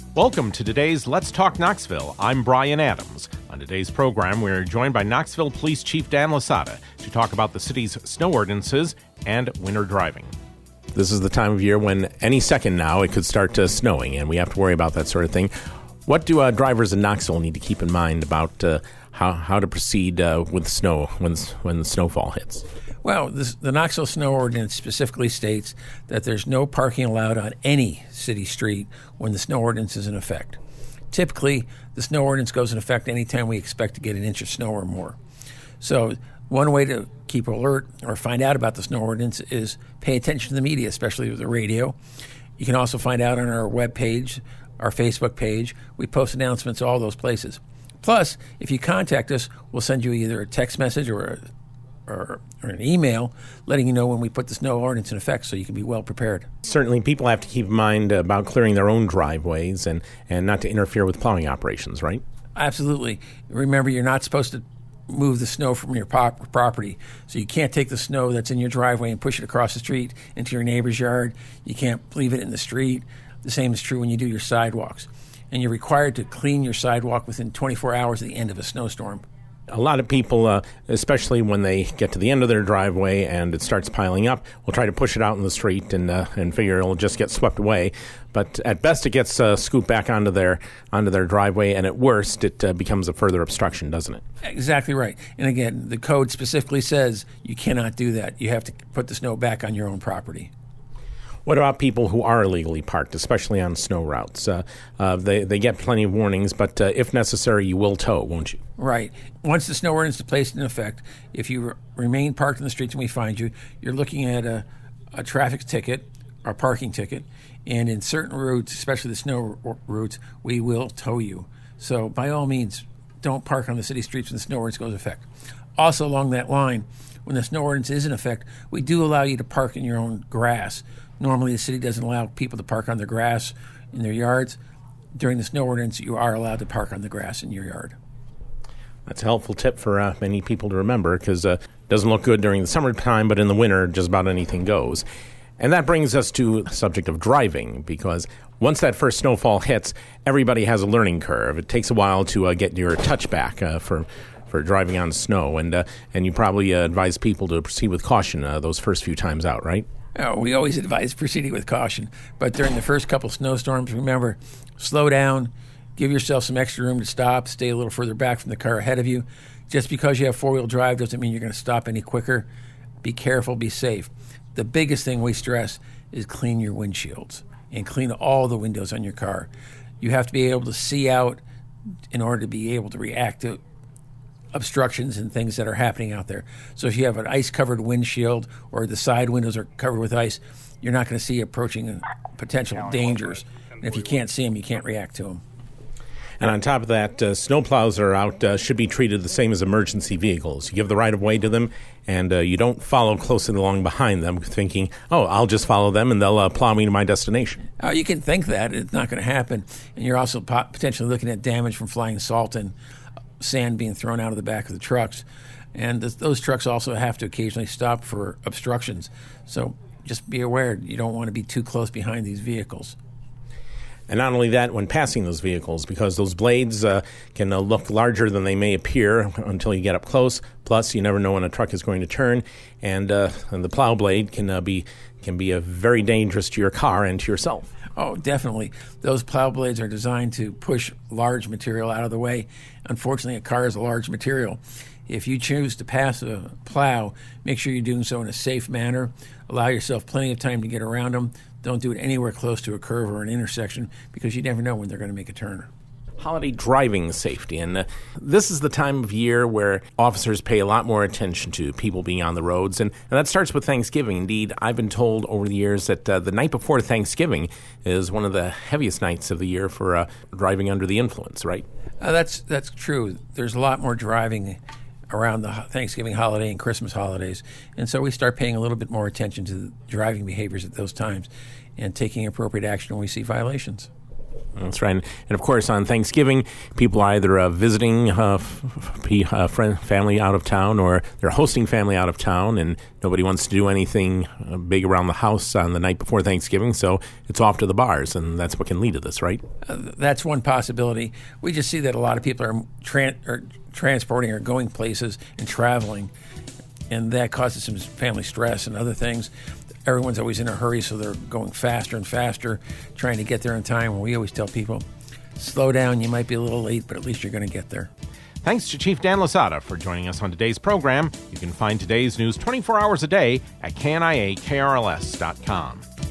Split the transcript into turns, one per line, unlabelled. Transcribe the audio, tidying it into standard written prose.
Welcome to today's Let's Talk Knoxville. I'm Brian Adams. On today's program, we're joined by Knoxville Police Chief Dan Lasada to talk about the city's snow ordinances and winter driving. This is the time of year when any second now it could start snowing, and we have to worry about that sort of thing. What do drivers in Knoxville need to keep in mind about how to proceed with snow when the snowfall hits?
Well, the Knoxville Snow Ordinance specifically states that there's no parking allowed on any city street when the snow ordinance is in effect. Typically, the snow ordinance goes in effect anytime we expect to get an inch of snow or more. So one way to keep alert or find out about the snow ordinance is pay attention to the media, especially with the radio. You can also find out on our webpage, our Facebook page. We post announcements all those places. Plus, if you contact us, we'll send you either a text message or an email letting you know when we put the snow ordinance in effect so you can be well prepared.
Certainly, people have to keep in mind about clearing their own driveways and not to interfere with plowing operations, right?
Absolutely. Remember, you're not supposed to move the snow from your property. So you can't take the snow that's in your driveway and push it across the street into your neighbor's yard. You can't leave it in the street. The same is true when you do your sidewalks. And you're required to clean your sidewalk within 24 hours at the end of a snowstorm.
A lot of people, especially when they get to the end of their driveway and it starts piling up, will try to push it out in the street and figure it'll just get swept away. But at best, it gets scooped back onto their driveway, and at worst, it becomes a further obstruction, doesn't it?
Exactly right. And again, the code specifically says you cannot do that. You have to put the snow back on your own property.
What about people who are illegally parked, especially on snow routes? They get plenty of warnings, but if necessary, you will tow, won't you?
Right. Once the snow ordinance is placed in effect, if you remain parked in the streets and we find you, you're looking at a traffic ticket or parking ticket. And in certain routes, especially the snow routes, we will tow you. So by all means, don't park on the city streets when the snow ordinance goes into effect. Also along that line, when the snow ordinance is in effect, we do allow you to park in your own grass. Normally, the city doesn't allow people to park on their grass in their yards. During the snow ordinance, you are allowed to park on the grass in your yard.
That's a helpful tip for many people to remember because it doesn't look good during the summertime, but in the winter, just about anything goes. And that brings us to the subject of driving, because once that first snowfall hits, everybody has a learning curve. It takes a while to get your touch back for driving on snow, and you probably advise people to proceed with caution those first few times out, right?
Oh, we always advise proceeding with caution. But during the first couple snowstorms, remember, slow down, give yourself some extra room to stop, stay a little further back from the car ahead of you. Just because you have four-wheel drive doesn't mean you're going to stop any quicker. Be careful, be safe. The biggest thing we stress is clean your windshields and clean all the windows on your car. You have to be able to see out in order to be able to react to obstructions and things that are happening out there. So if you have an ice-covered windshield or the side windows are covered with ice, you're not going to see approaching potential dangers. And if you can't see them, you can't react to them.
And on top of that, snowplows are out, should be treated the same as emergency vehicles. You give the right-of-way to them, and you don't follow closely along behind them thinking, oh, I'll just follow them and they'll plow me to my destination.
You can think that. It's not going to happen. And you're also potentially looking at damage from flying salt and sand being thrown out of the back of the trucks. And those trucks also have to occasionally stop for obstructions. So just be aware, you don't want to be too close behind these vehicles.
And not only that, when passing those vehicles, because those blades can look larger than they may appear until you get up close. Plus, you never know when a truck is going to turn, and the plow blade can be very dangerous to your car and to yourself.
Oh, definitely. Those plow blades are designed to push large material out of the way. Unfortunately, a car is a large material. If you choose to pass a plow, make sure you're doing so in a safe manner. Allow yourself plenty of time to get around them. Don't do it anywhere close to a curve or an intersection because you never know when they're going to make a turn.
Holiday driving safety. And this is the time of year where officers pay a lot more attention to people being on the roads. And that starts with Thanksgiving. Indeed, I've been told over the years that the night before Thanksgiving is one of the heaviest nights of the year for driving under the influence, right?
That's true. There's a lot more driving around the Thanksgiving holiday and Christmas holidays. And so we start paying a little bit more attention to the driving behaviors at those times and taking appropriate action when we see violations.
That's right. And of course, on Thanksgiving, people are either visiting family out of town, or they're hosting family out of town, and nobody wants to do anything big around the house on the night before Thanksgiving, so it's off to the bars, and that's what can lead to this, right?
That's one possibility. We just see that a lot of people are transporting or going places and traveling, and that causes some family stress and other things. Everyone's always in a hurry, so they're going faster and faster, trying to get there in time. We always tell people, slow down. You might be a little late, but at least you're going to get there.
Thanks to Chief Dan Lasada for joining us on today's program. You can find today's news 24 hours a day at kniakrls.com.